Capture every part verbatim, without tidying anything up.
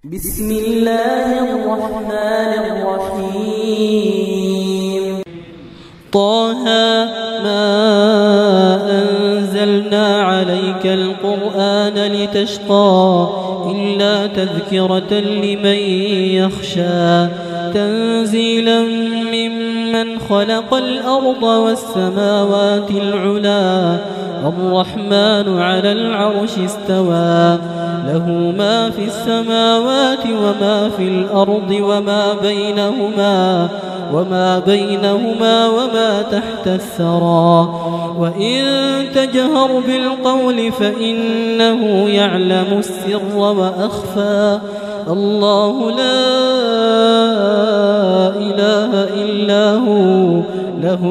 بسم الله الرحمن الرحيم طه ما أنزلنا عليك القرآن لتشقى إلا تذكرة لمن يخشى تنزيلا ممن خلق الأرض والسماوات العلا الرحمن على العرش استوى له ما في السماوات وما في الأرض وما بينهما وما بينهما وما تحت الثرى وإن تجهر بالقول فإنه يعلم السر وأخفى الله لا إله إلا هو له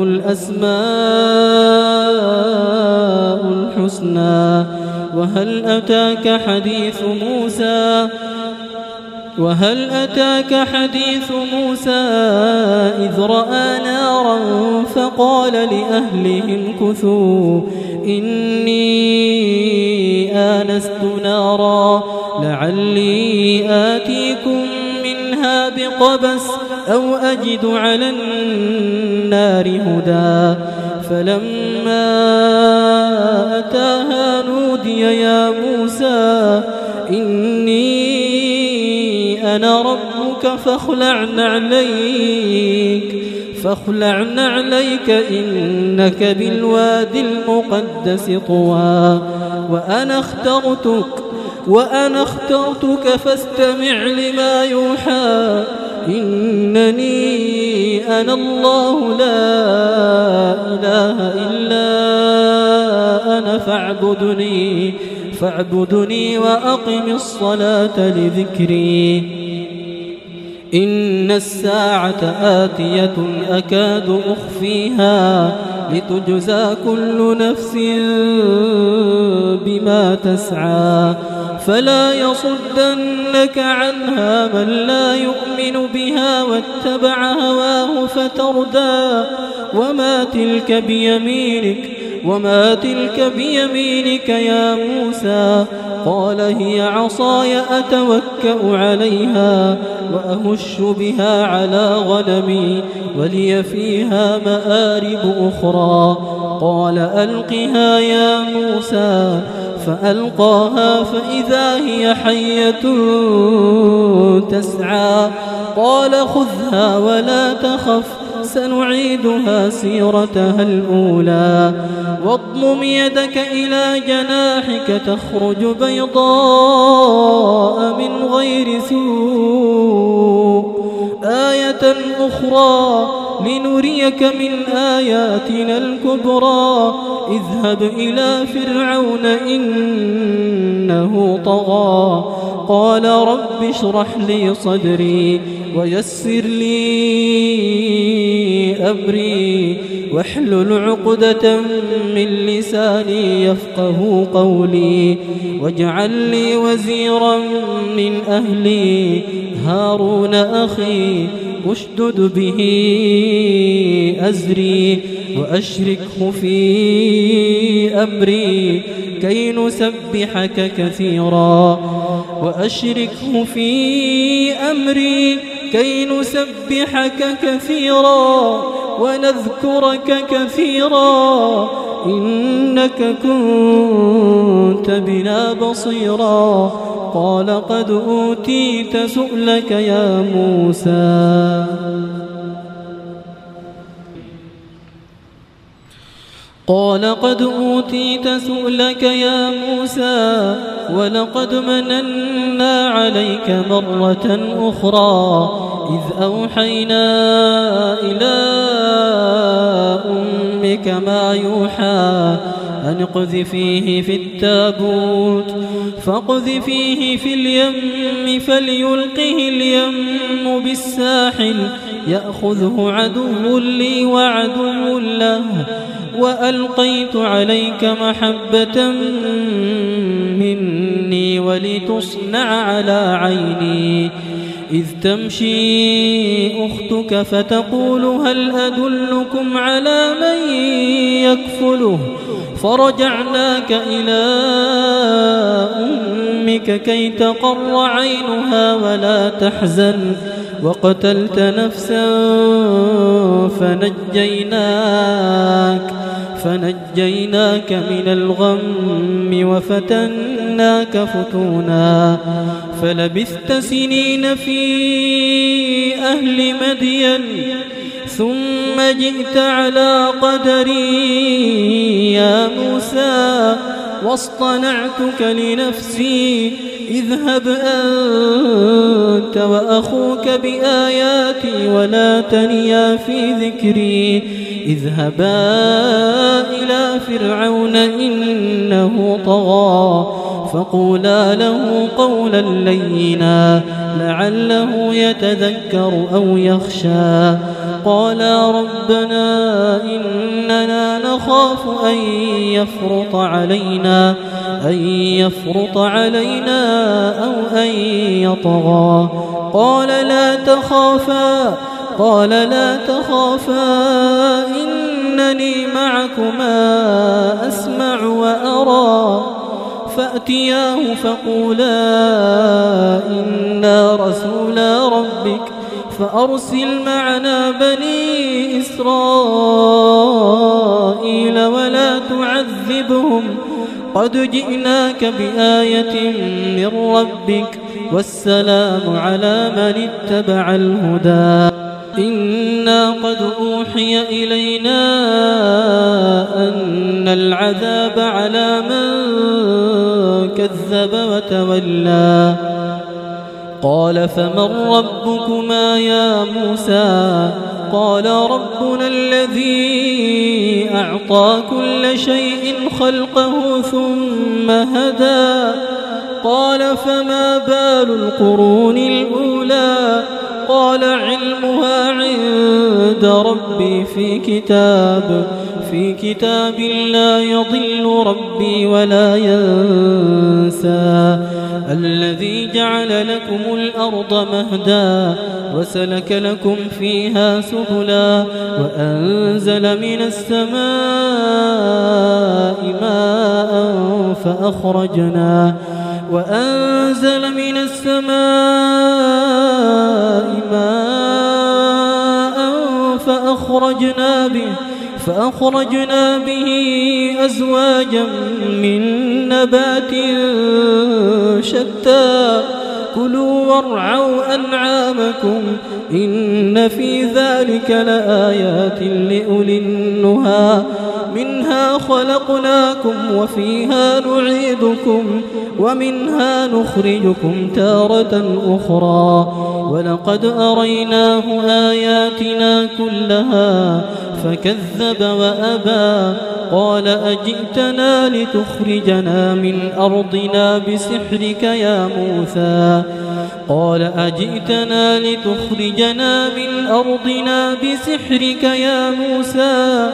الأسماء الحسنى وهل أتاك حديث موسى وهل أتاك حديث موسى إذ رأى نارا فقال لأهلهم كثوا إني آنست نارا لعلي آتيكم منها بقبس أو أجد على النار هدى فلما أتاها نودي يا موسى إني أنا ربك فاخلع نعليك فاخلع نعليك إنك بالوادي المقدس طوى وأنا اخترتك وأنا اخترتك فاستمع لما يوحى إنني أنا الله لا إله إلا أنا فاعبدني فاعبدني وأقم الصلاة لذكري إن الساعة آتية أكاد أخفيها لتجزى كل نفس بما تسعى فلا يصدنك عنها من لا يؤمن بها واتبع هواه فتردى وما تلك بيمينك وما تلك بيمينك يا موسى قال هي عصاي أتوكأ عليها وأهش بها على غنمي ولي فيها مآرب أخرى قال ألقها يا موسى فألقاها فإذا هي حية تسعى قال خذها ولا تخف سنعيدها سيرتها الأولى واضمم يدك إلى جناحك تخرج بيضاء من غير سوء آية أخرى لنريك من آياتنا الكبرى اذهب إلى فرعون إنه طغى قال رب اشرح لي صدري ويسر لي أمري واحلل عقدة من لساني يفقه قولي واجعل لي وزيرا من أهلي هارون أخي أشدد به أزري وأشركه في أمري كي نسبحك كثيرا وأشركه في أمري كي نسبحك كثيرا ونذكرك كثيرا إنك كنت بنا بصيرا قال قد أوتيت سؤلك يا موسى قال قد أوتيت سؤلك يا موسى ولقد مننا عليك مرة أخرى إذ أوحينا إلى أمك ما يوحى أن اقذفيه في التابوت فاقذفيه في اليم فليلقه اليم بالساحل يأخذه عدو لي وعدو له وألقيت عليك محبة مني ولتصنع على عيني إذ تمشي أختك فتقول هل أدلكم على من يكفله فرجعناك إلى أمك كي تقر عينها ولا تحزن وقتلت نفسا فنجيناك فنجيناك من الغم وفتناك فتونا فلبثت سنين في أهل مدين ثم جئت على قدري يا موسى واصطنعتك لنفسي اذهب أنت وأخوك بآياتي ولا تنيا في ذكري اذهبا إلى فرعون إنه طغى فقولا له قولا لينا لعله يتذكر أو يخشى قالا ربنا إننا نخاف أن يفرط علينا أن يفرط علينا أو أن يطغى قال لا تخافا قال لا تخافا إنني معكما أسمع وأرى فأتياه فقولا إنا رسولا ربك فأرسل معنا بني إسرائيل ولا تعذبهم قد جئناك بآية من ربك والسلام على من اتبع الهدى إنا قد أوحي إلينا أن العذاب على من كذب وتولى قال فمن ربكما يا موسى قال ربنا الذي أعطى كل شيء خلقه ثم هدى قال فما بال القرون الأولى قال علمها عند ربي في كتاب في كتاب لا يضل ربي ولا ينسى الذي جعل لكم الأرض مهدا وسلك لكم فيها سبلا وأنزل من السماء ماء فأخرجنا وأنزل من السماء ماء فأخرجنا به فأخرجنا به أزواجا من نبات شتى كلوا وارعوا أنعامكم إن في ذلك لآيات لأولي النهى منها خلقناكم وفيها نعيدكم ومنها نخرجكم تارة أخرى ولقد أريناه آياتنا كلها فكذب وأبى قال أجئتنا لتخرجنا من أرضنا بسحرك يا موسى قال أجئتنا لتخرجنا من أرضنا بسحرك يا موسى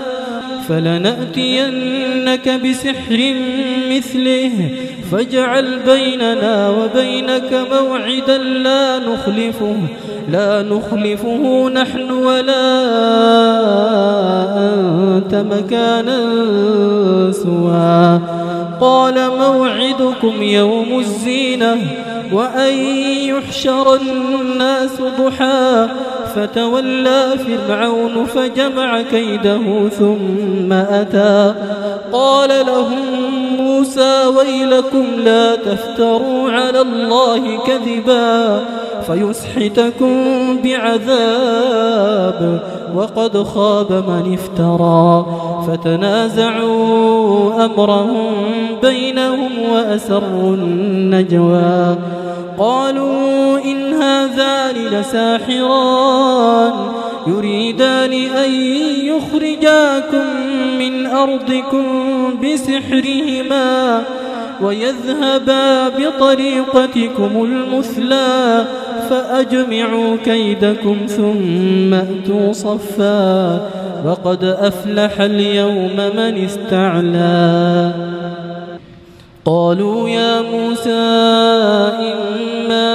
فلنأتينك بسحر مثله فاجعل بيننا وبينك موعدا لا نخلفه لا نخلفه نحن ولا أنت مكانا سوى قال موعدكم يوم الزينة وأن يحشر الناس ضحى فتولى فرعون فجمع كيده ثم أتى قال لهم موسى ويلكم لا تفتروا على الله كذبا فيسحتكم بعذاب وقد خاب من افترى فتنازعوا أمرهم بينهم وأسروا النجوى قالوا إن هذان لساحران يريدان أن يخرجاكم من أرضكم بسحرهما ويذهبا بطريقتكم المثلى فأجمعوا كيدكم ثم أتوا صفا وقد أفلح اليوم من استعلى قالوا يا موسى إما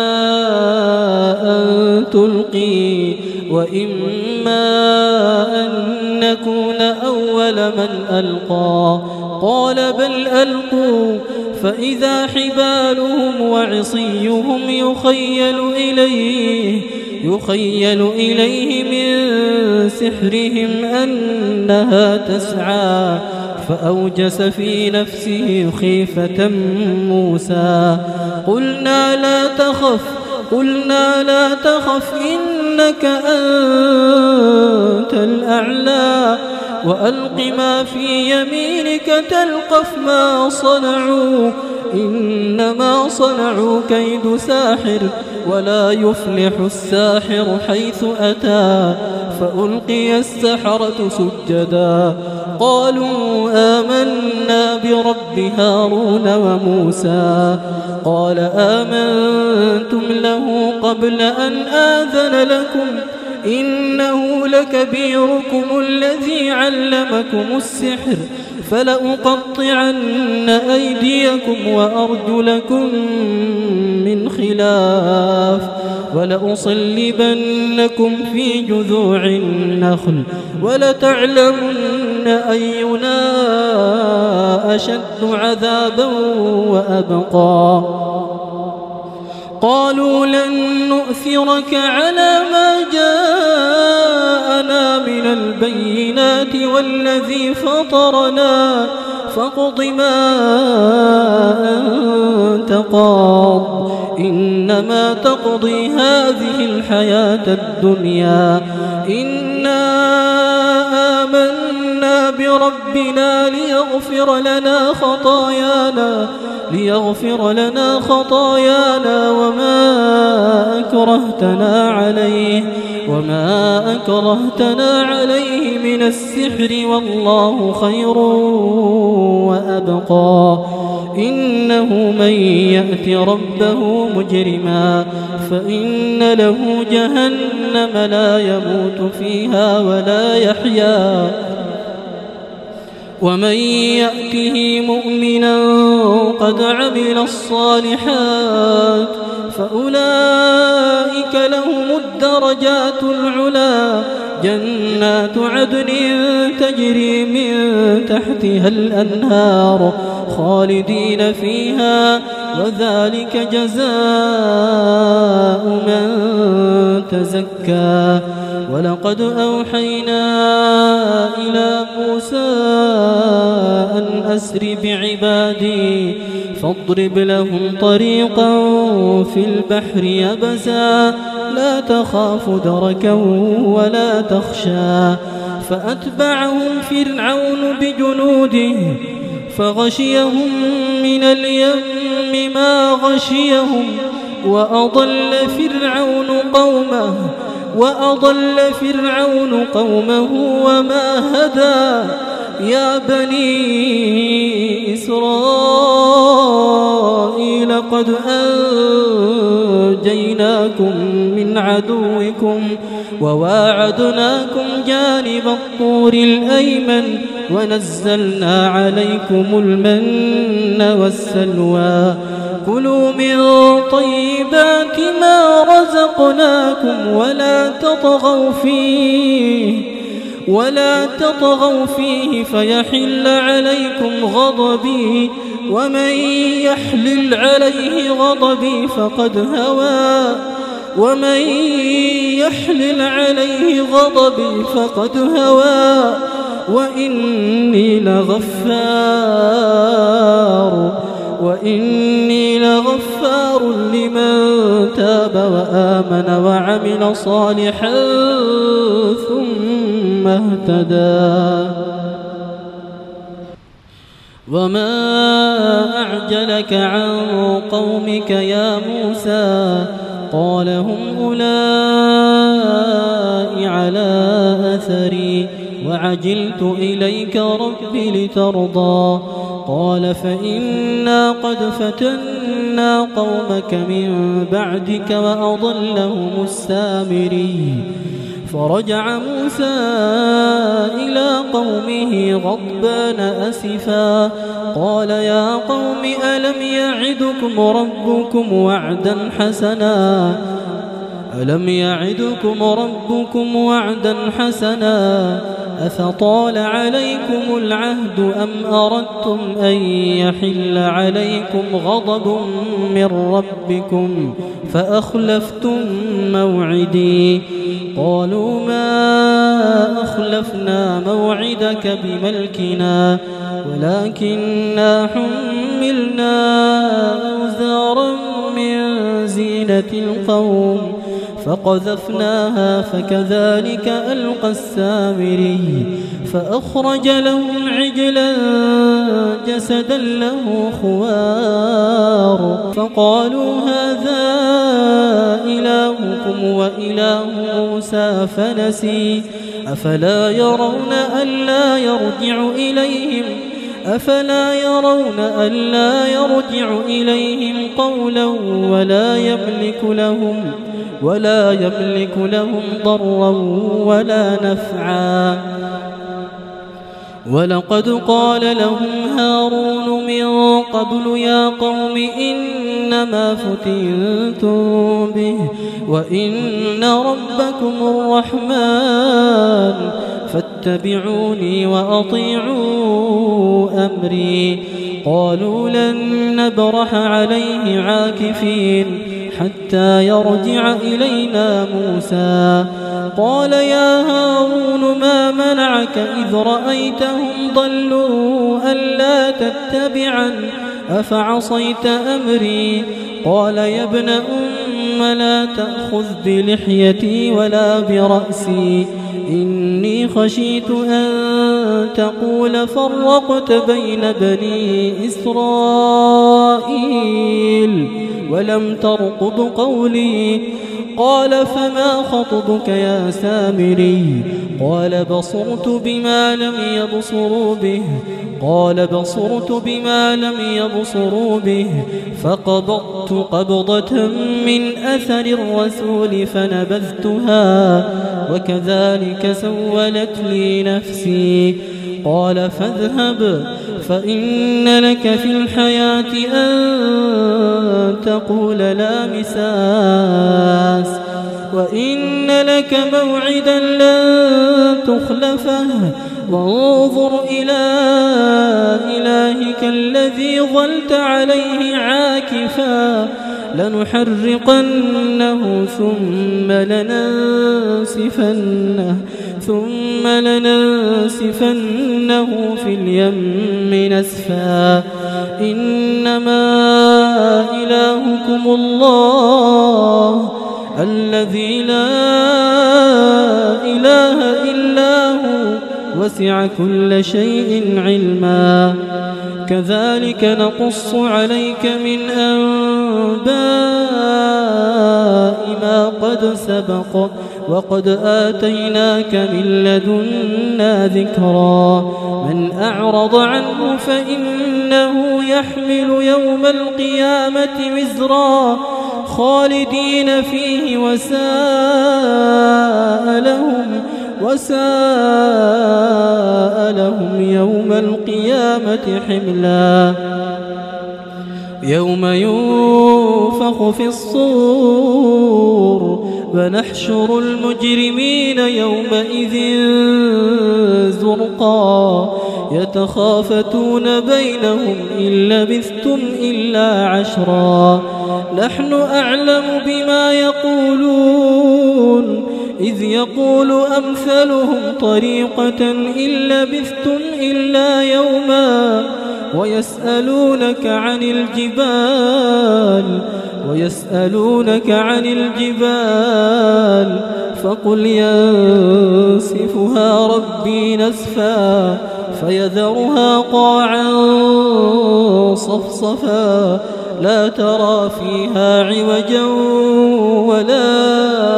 أن تلقي وإما أن نكون أول من ألقى قال بل ألقوا فإذا حبالهم وعصيهم يخيل إليه يخيل إليه من سحرهم أنها تسعى فأوجس في نفسه خيفة موسى قلنا لا تخف قلنا لا تخف إنك أنت الأعلى وألق ما في يمينك تلقف ما صنعوا إنما صنعوا كيد ساحر ولا يفلح الساحر حيث أتى فألقي السحرة سجدا قالوا آمنا برب هارون وموسى قال آمنتم له قبل أن آذن لكم إنه لكبيركم الذي علمكم السحر فلأقطعن أيديكم وأرجلكم من خلاف ولأصلبنكم في جذوع النخل ولتعلمن أينا أشد عذابا وأبقى قالوا لن نؤثرك على ما جاءنا من البينات والذي فطرنا فاقض ما أنت قاض إنما تقضي هذه الحياة الدنيا إنا آمنا بربنا ليغفر لنا خطايانا ليغفر لنا خطايانا وما أكرهتنا عليه وما أكرهتنا عليه من السحر والله خير وأبقى إنه من يأت ربه مجرما فإن له جهنم لا يموت فيها ولا يحيا ومن يأته مؤمنا قد عمل الصالحات فأولئك لهم الدرجات العلا جنات عدن تجري من تحتها الأنهار خالدين فيها وذلك جزاء من تزكى ولقد أوحينا إلى موسى أن أسر بعبادي فاضرب لهم طريقا في البحر يبسا لا تخاف دركا ولا تخشى فأتبعهم فرعون بجنوده فغشيهم من اليم ما غشيهم وأضل فرعون قومه وأضل فرعون قومه وما هدى يا بني إسرائيل قد أنجيناكم من عدوكم وواعدناكم جانب الطور الأيمن ونزلنا عليكم المن والسلوى كلوا من طيبات ما رزقناكم ولا تطغوا فيه ولا تطغوا فيه فيحل عليكم غضبي ومن يحلل عليه غضبي فقد هوى ومن يحلل عليه غضبي فقد هوى وإني لغفار وإني لغفار لمن تاب وآمن وعمل صالحا ثم اهتدى وما أعجلك عن قومك يا موسى قال هم أولئك على أثري وعجلت إليك رب لترضى قال فإنا قد فتنا قومك من بعدك وأضلهم السامري فرجع موسى إلى قومه غضبان أسفا قال يا قوم ألم يعدكم ربكم وعدا حسنا ألم يعدكم ربكم وعدا حسنا أفطال عليكم العهد أم أردتم أن يحل عليكم غضب من ربكم فأخلفتم موعدي قالوا ما أخلفنا موعدك بملكنا ولكننا حملنا أوزارا من زينة القوم فقذفناها فكذلك ألقى السامري فأخرج لهم عجلا جسدا له خوار فقالوا هذا إلهكم وإله موسى فنسي أفلا يرون ألا يرجع إليهم أفلا يرون ألا يرجع إليهم قولا ولا يملك لهم ولا يملك لهم ضرا ولا نفعا ولقد قال لهم هارون من قبل يا قوم إنما فتنتم به وإن ربكم الرحمن فاتبعوني وأطيعوا أمري قالوا لن نبرح عليه عاكفين حتى يرجع إلينا موسى قال يا هارون ما منعك إذ رأيتهم ضلوا ألا تتبعا أفعصيت أمري قال يا ابن أم لا تأخذ بلحيتي ولا برأسي إني خشيت أن تقول فرقت بين بني إسرائيل ولم ترقب قولي قال فما خطبك يا سامري قال بصرت بما لم يبصروا به قال بصرت بما لم يبصروا به فقبضت قبضة من أثر الرسول فنبذتها وكذلك سولت لي نفسي قال فاذهب فإن لك في الحياة أن تقول لا مساس وإن لك موعدا لن تخلفه وانظر إلى إلهك الذي ظلت عليه عاكفا لنحرقنه ثم لننسفنه ثم لننسفنه في اليم نسفا إنما إلهكم الله الذي لا إله إلا هو وسع كل شيء علما كذلك نقص عليك من أنباء ما قد سبق وقد آتيناك من لدنا ذكرا من أعرض عنه فإنه يحمل يوم القيامة وزرا خالدين فيه وساء لهم وساء لهم يوم القيامة حملا يوم ينفخ في الصور ونحشر المجرمين يومئذ زرقا يتخافتون بينهم إن لبثتم إلا عشرا نحن أعلم بما يقولون إذ يقول أمثلهم طريقة إن لبثتم إلا يوما ويسألونك عن الجبال ويسألونك عن الجبال فقل ينسفها ربي نسفا فيذرها قاعا صفصفا لا ترى فيها عوجا ولا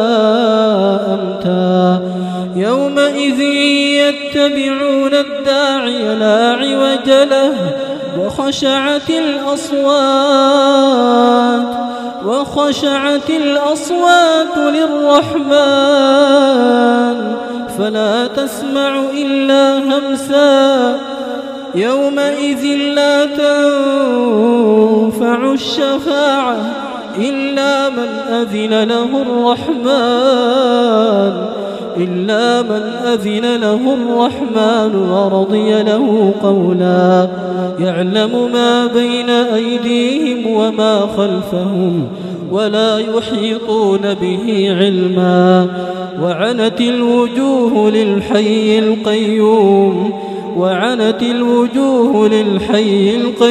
أمتا يومئذ يتبعون الداعي لا عوج له وخشعت الأصوات وخشعت الأصوات للرحمن فلا تسمع إلا همسا يومئذ لا تنفع الشفاعة إلا من أذن له الرحمن إلا من أذن له الرحمن ورضي له قولا يعلم ما بين أيديهم وما خلفهم ولا يحيطون به علما وعنت الوجوه للحي القيوم وعنت الوجوه للحي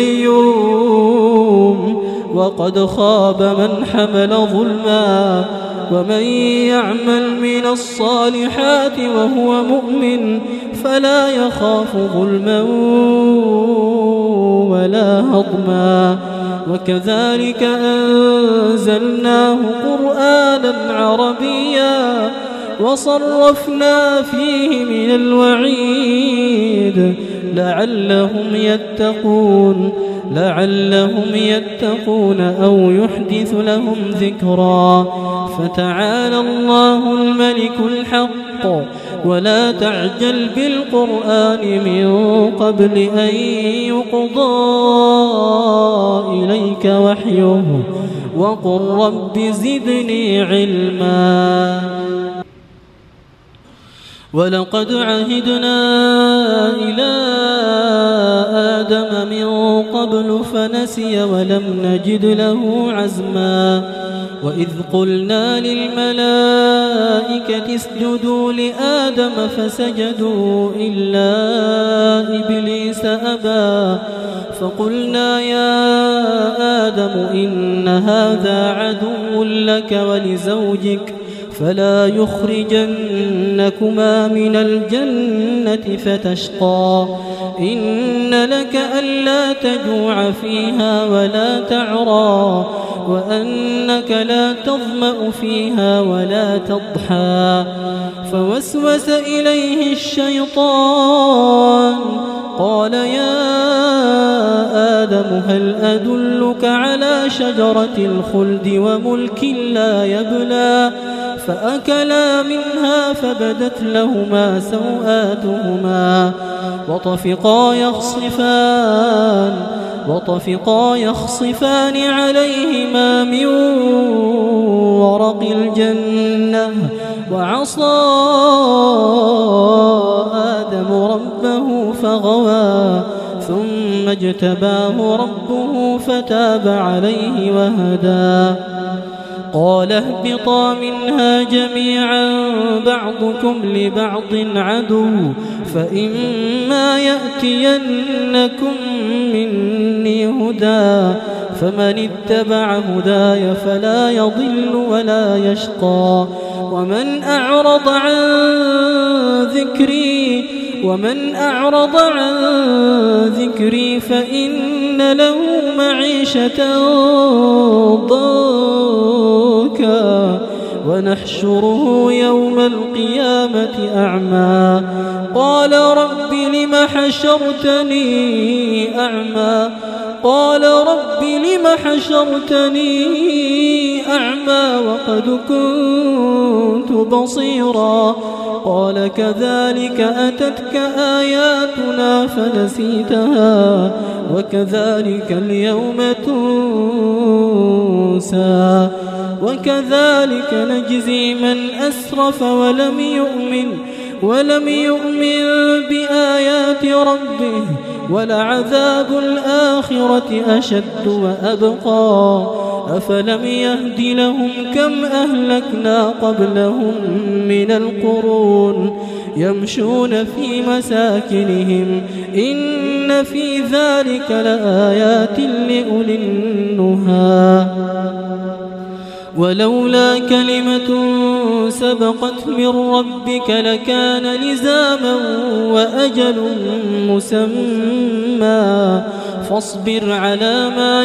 القيوم وقد خاب من حمل ظلما ومن يعمل من الصالحات وهو مؤمن فلا يخاف ظلما ولا هضما وكذلك أنزلناه قرآنا عربيا وصرفنا فيه من الوعيد لعلهم يتقون لعلهم يتقون أو يحدث لهم ذكرا فتعالى الله الملك الحق ولا تعجل بالقرآن من قبل أن يقضى إليك وحيه وقل رب زدني علما ولقد عهدنا إلى آدم من قبل فنسي ولم نجد له عزما وإذ قلنا للملائكة اسجدوا لآدم فسجدوا إلا إبليس أبى فقلنا يا آدم إن هذا عدو لك ولزوجك فلا يخرجنكما من الجنة فتشقى إن لك ألا تجوع فيها ولا تعرى وأنك لا تظمأ فيها ولا تضحى فوسوس إليه الشيطان قال يا آدم هل أدلك على شجرة الخلد وملك لا يبلى فأكلا منها فبدت لهما سوآتهما وطفقا يخصفان وطفقا يخصفان عليهما من ورق الجنة وعصى آدم ربه فغوى ثم اجتباه ربه فتاب عليه وهدى قال اهبطا منها جميعا بعضكم لبعض عدو فإما يأتينكم مني هدى فمن اتبع هداي فلا يضل ولا يشقى ومن أعرض عن ذكري ومن أعرض عن ذكري فإن له معيشة ضنكا ونحشره يوم القيامة أعمى قال رب لم حشرتني أعمى قال رب لم حشرتني أعمى وقد كنت بصيرا قال كذلك أتتك آياتنا فنسيتها وكذلك اليوم تنسى وكذلك نجزي من أسرف ولم يؤمن ولم يؤمن بآيات ربه ولعذاب الآخرة أشد وأبقى أفلم يهد لهم كم أهلكنا قبلهم من القرون يمشون في مساكنهم إن في ذلك لآيات لأولي النهى ولولا كلمة سبقت من ربك لكان لزاما وأجل مسمى فاصبر على ما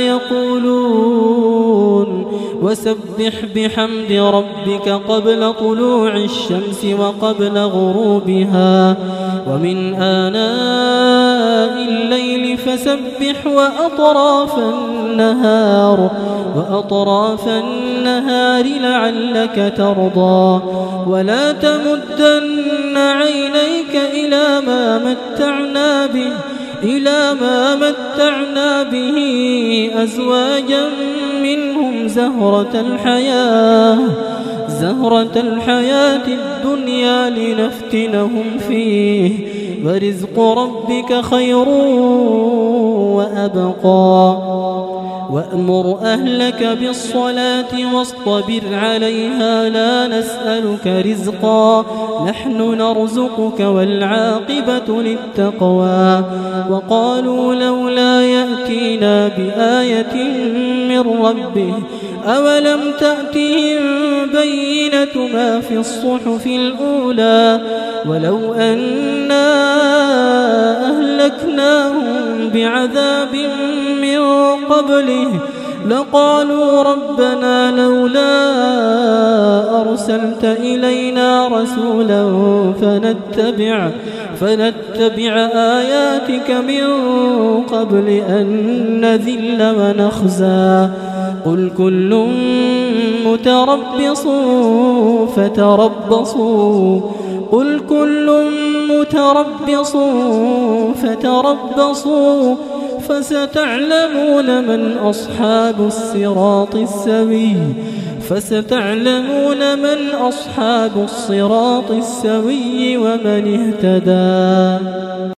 يقولون وسبح بحمد ربك قبل طلوع الشمس وقبل غروبها ومن آناء الليل فسبح وأطراف النهار وأطراف النهار لعلك ترضى ولا تمدن عينيك إلى ما متعنا به إلى ما متعنا به أزواجا منهم زهرة الحياة زهرة الحياة الدنيا لنفتنهم فيه ورزق ربك خير وأبقى وأمر أهلك بالصلاة واصطبر عليها لا نسألك رزقا نحن نرزقك والعاقبة للتقوى وقالوا لولا يأتينا بآية من ربه أولم تأتهم بينة ما في الصحف الأولى ولو أنا أهلكناهم بعذاب من قبله لقالوا ربنا لولا أرسلت إلينا رسولا فنتبع, فنتبع آياتك من قبل أن نذل ونخزى قل كل متربص فتربصوا قل كل متربص فتربصوا فستعلمون من أصحاب الصراط السوي فستعلمون من أصحاب الصراط السوي ومن اهتدى.